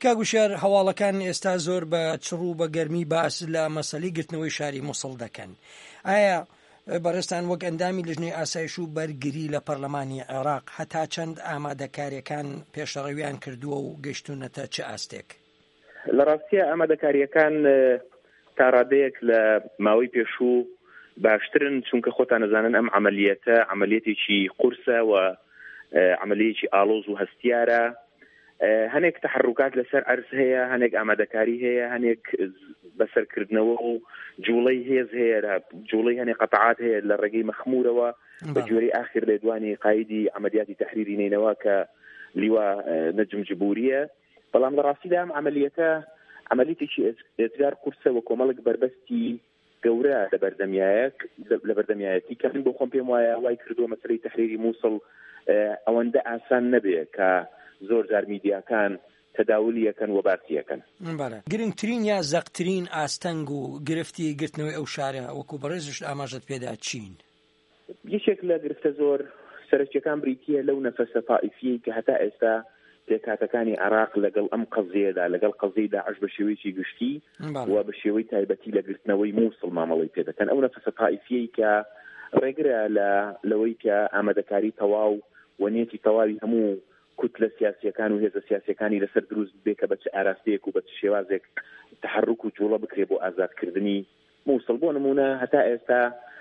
کاگوشار هەواڵەکان ئێستا زۆر بە چڕوو بە گەرمی باس لە مەسەلەی گرتنەوەی شاری مووسڵ دەکەن. ئایا بەڕێستان وەک ئەندامی لژنەی ئاسایش و بەرگری لە پەرلەمانی عێراق هەتا چەند ئامادەکاریەکان پێشەڕەویان کردووە و گەیشتونەتە چه ئاستێک؟ لە ڕاستیە ئامادەکاریەکان تا ڕادەیەک لە ماوەی پێشوو باشترن، چونکە خۆتان نەزانن ئەم عملیەتێکی قورسە و عملیەتێکی ئاڵۆز و هەستیارە. هەنێک تحرکات لەسەر ئەرز هەیە، هەنێک ئامادەکاری هەیە، هەنێک بەسەرکردنەوە و جوڵەی هێز هەیە، جوڵەی هەنێک قەتعات هەیە لە ڕێگەی مەخمورەوە بە جۆرەی ئاخر لێدوانی قایدی عملیاتی تحریری نینەوە کە لیوا نەجم جبوریە. بەڵام لە ڕاستیدا ئەم عملیەتێکی ئێجگار قورسە و کۆمەڵک بربەستی گەورە لە بەردەمیایەتی کە من بۆ خۆم پێم وایە وای کردووە مەسەلەی تحریری مووسڵ ئەوەندە ئاسان نەبێ کە زۆر جار میدیاکان تەداولی یەکەن و باسی یەکەن. گرنگترین یا زەقترین ئاستەنگ و گرفتی گرتنەوەی ئەو شارە وەکو بەڕێزش ئاماژەت پێدا چین؟ یەکێک لە گرفتە زۆر سەرچیەکان بریتیە لەو نەفەسە تائیفیەی کە هەتا ئێستا پێکهاتەکانی عێراق لەگەڵ ئەم قەزیەدا لەگەڵ قەزیی داعش بە شێوەیەکی گشتی و بە شێوەی تایبەتی لە گرتنەوەی مووسڵ مامەڵەی پێ دەکەن. ئەو نەفەسە تائیفیەی کە ڕێگرە لەوەی کە ئامادەکاری تەواو و نێتی تەواوی هەموو کوتلە سیاسیەکان و هێزە سیاسیەکانی لەسەر دروست بێ کە بە چ ئاراستەیەک و بە چ شێوازێک تحرک و جوڵە بکرێ بۆ ئازادکردنی مووسڵ. بۆ نمونە هەتا ئێستا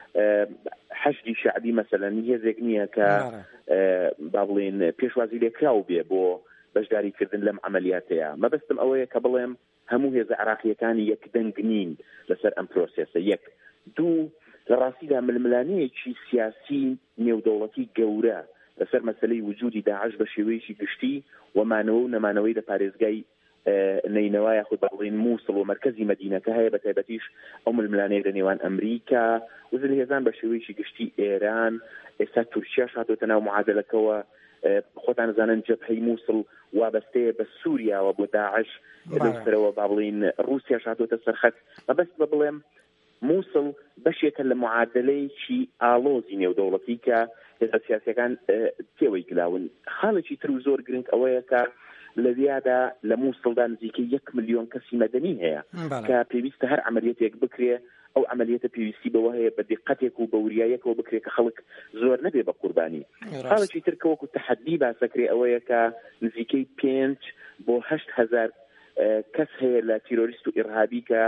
حەشدی شعبی مەسەلەن هێزێک نییە کە با بڵێن پێشوازی لێکراو بێ بۆ بەشداریکردن لەم عملیاتەیە. مەبەستم ئەوەیە کە بڵێم هەموو هێزە عێراقیەکانی یەکدەنگ نین لەسەر ئەم پرۆسێسە. یەک دوو، لە ڕاستیدا ململانەیەکی سیاسی نێودەوڵەتی گەورە لەسەر مەسەلەی وجودی داعش بە شێوەیەکی گشتی و مانەوە و نەمانەوەی لە پارێزگای نینەوە یاخود بە بڵێن مووسڵ و مەرکەزی مەدینەکە هەیە، بە تایبەتیش ئەو ململانەیە لە نێوان ئەمریکا و هێزان بە شێوەیەکی گشتی ئێران، ئێستا تورکیا هاتوۆتە ناو معادلەکەوە. خۆتان زانن جەبهەی مووسڵ وابەستەیە بە سووریا و بۆ داعش، لەسەرەوە با بڵێن رووسیا هاتوۆتە سەرخەت. مەبەست بە بڵێم مووسڵ بەشێکە لە معادلەیەکی ئاڵۆزی نێودەوڵەتی کە هێزە سیاسیەکان تێوەی گلاون. خاڵێکی تر و زۆر گرنگ ئەوەیە کە لەویادا لە مووسڵدا نزیکەی 1 ملیۆن کەسی مەدەنی هەیە کە پێویستە هەر عملیەتێک بکرێ. ئەو عملیەتە پێویستی بەوە هەیە بە دقەتێک و بە وریایەکەوە بکرێ کە خەڵک زۆر نەبێ بە قوربانی. خاڵێکی تر کە وەکو تەحەدی باسەکرێ ئەوەیە کە نزیکەی 5 بۆ 8 هەزار کەس هەیە لە تیرۆریست و ئیرهابی کە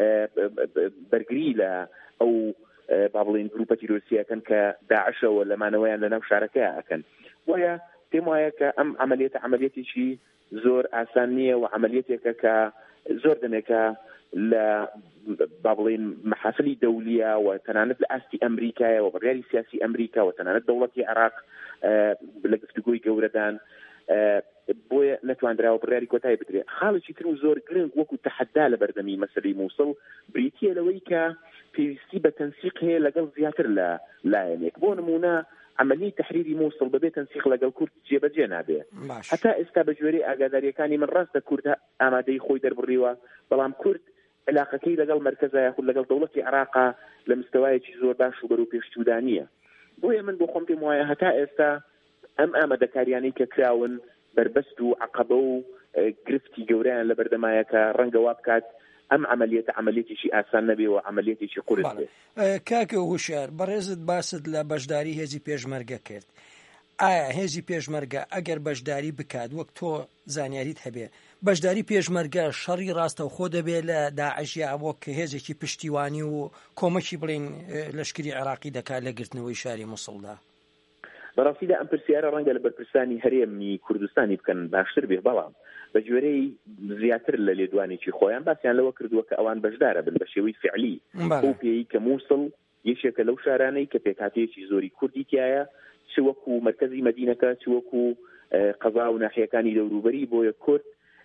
بەرگری لە ئەو با بڵێن گروپە تیرۆریستیەکەن کە داعشەوە لەمانەوەیان لەناو شارەکەیان ئەکەن. وایە پێم وایە کە ئەم عملیەتێکی زۆر ئاسان نییە و عملیەتێکە کە زۆر دەمێکە لە با بڵێن مەحافلی دەولیە و تەنانەت لە ئاستی ئەمریکایە و بڕیاری سیاسی ئەمریکا و تەنانەت دەوڵەتی عێراق لە گفتوگۆی گەورەدان بۆیە نەتواندراوە بڕیاری کۆتایی بدرێت. خاڵێکی تر و زۆر گرنگ وەکو تەحەدا لە بەردەمی مەسەلەی مووسڵ بریتیە لەوەی کە پێویستی بە تەنسیق هەیە لەگەڵ زیاتر لە لایەنێک. بۆ نمونە عملی تحریری مووسڵ بەبێ تەنسیق لەگەڵ کورد جێبەجێ نابێ. هەتا ئێستا بە جۆرەی ئاگاداریەکانی من ڕاستە کورد ئامادەی خۆی دەربڕیوە، بەڵام کورد علاقەکەی لەگەڵ مەرکەزە یاخود لەگەڵ دەوڵەتی عێراقا لە مستەوایەکی زۆر باش و بەرەو پێشچوودانیە. بۆیە من بۆ خۆم پێم وایە هەتا ئێستا ئەم ئامادەکاریانەی کە کراون بربەست و عەقەبە و گرفتی گەورەیان لە بەردەمایەکە ڕەنگە وا بکات ئەم عملیەتێکی ئاسان نەبێ و عملیەتێکی قورس بێ. کاکە هوشیار، بەڕێزت باست لە بەشداری هێزی پێشمەرگە کرد. ئایا هێزی پێشمەرگە ئەگەر بەشداری بکات وەک تۆ زانیاریت هەبێ، بەشداری پێشمەرگە شەڕی ڕاستەوخۆ دەبێت لە داعش یا وەک هێزێکی پشتیوانی و کۆمەکی بڵین لەشکری عێراقی دەکات لە گرتنەوەی شاری مووسڵدا؟ بەڕاستیدا ئەم پرسیارە ڕەنگە لە بەرپرسانی هەرێمی کوردستانی بکەن باشتر بێ، بەڵام بە جۆرەی زیاتر لە لێدوانێکی خۆیان باسییان لەوە کردووە کە ئەوان بەشدارە بن بە شێوەی فعلی پێی کە مووسڵ یەکێکە لەو شارانەی کە پێکهاتەیەکی زۆری کوردی تایە، چ وەکو مەرکەزی مەدینەکە، چ وەکو قەزا و ناحیەکانی لەوروبەری بۆیە کورد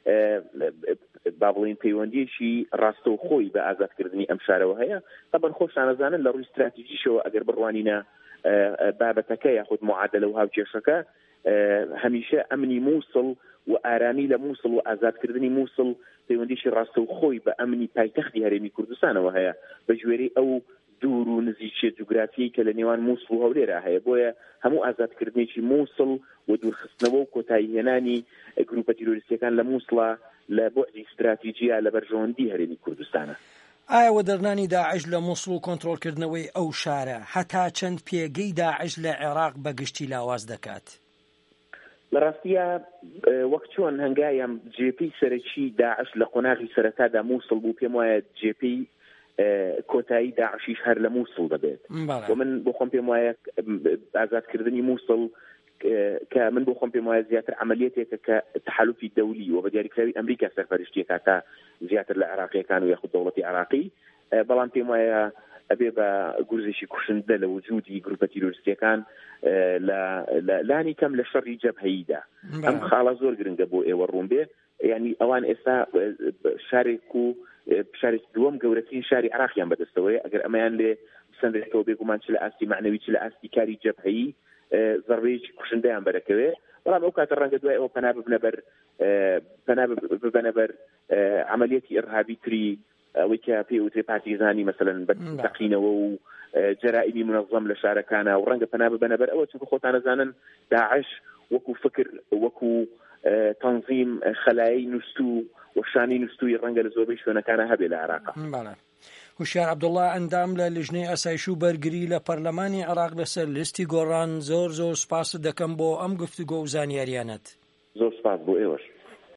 با بڵێن پەیوەندیەکی ڕاستەوخۆی بە ئازادکردنی ئەم شارەوە هەیە. طبعاً خۆشانەزانن لە ڕووی استراتیژیشەوە ئەگەر بڕوانینە بابەتەکە یاخود معادلە و هاوکێشەکە، هەمیشە ئەمنی مووسڵ و ئارامی لە مووسڵ و ئازادکردنی مووسڵ پەیوەندیشی ڕاستەوخۆی بە ئەمنی پایتەختی هەرێمی کوردستانەوە هەیە بە ژێرەی ئەو دوور و نزیکیە جوگرافیی کە لە نێوان مووسڵ و هەولێرە هەیە بۆیە هەموو ئازادکردنێکی مووسڵ و دوورخستنەوە و کۆتاییهێنانی گروپە تیرۆریستیەکان لە مووسڵە لە بۆعدی استراتیجیە لە بەرژەوەندی هەرێمی کوردستانە. ئایا وەدەرنانی داعش لە مووسڵ و کۆنتڕۆڵکردنەوەی ئەو شارە هەتا چەند پێگەی داعش لە عێراق بەگشتی لاواز دەکات؟ لە ڕاستیە وەک چۆن هەنگایم جێپەی سەرەکی داعش لە قۆناغی سەرەتادا مووسڵ بوو پێم وایە جێپەی کۆتایی داعشیش هەر لە مووسڵ دەبێت و من بۆ خۆم پێم وایە ئازادکردنی مووسڵ کە من بۆ خۆم پێم وایە زیاتر عملیاتێکە کە تحالفی دەولی و بە دیاریکراوی ئەمریکا سەرپەرشتیەکە تا زیاتر لە عێراقیەکان و یاخود دەوڵەتی عێراقی بەڵام پێم وایە ئەبێ بە گورزێکی کوشندە لە وجودی گروپە تیرۆریستیەکان لە لانی کەم لە شەڕی جەبهەییدا ئەم خاڵە زۆر گرنگە بۆ ئێوە ڕوون بێ یعنی ئەوان ئێستا شارێک و شارێک دووەم گەورەترین شاری عێراقیان بەدەستەوەی ئەگەر ئەمەیان لێ بسەندرێتەوە بێگومان چ لە ئاستی معنەوی چ لە ئاستی کاری جەبهەیی زەڕبەیەکی کوشندەیان بەرەکەوێ بەڵام ئەو کاتە ڕەنگە دوای ئەوە پەنا ببەنە بەر عملیەتی ئیرهابی تری ئەوەی کە پێی وترێ پارتیزانی مەسەلەن بەتەقینەوە و جەرائیمی منەظەم لە شارەکانە و ڕەنگە پەنا ببەنە بەر ئەوە چونکە خۆتان دەزانن داعش وەکو فکر وەکو تەنظیم خەلایی نووسوو وەشانی نووسووی ڕەنگە لە زۆربەی شوێنەکانە هەبێ لە عێراقا. هوشیار عەبدوڵڵا ئەندام لە لیژنەی ئاسایش و بەرگری لە پەرلەمانی عێراق لەسەر لیستی گۆڕان زۆر سوپاس دەکەم بۆ ئەم گفتوگۆ و زانیاریانەت. زۆر سوپاس بۆ ئێوەش.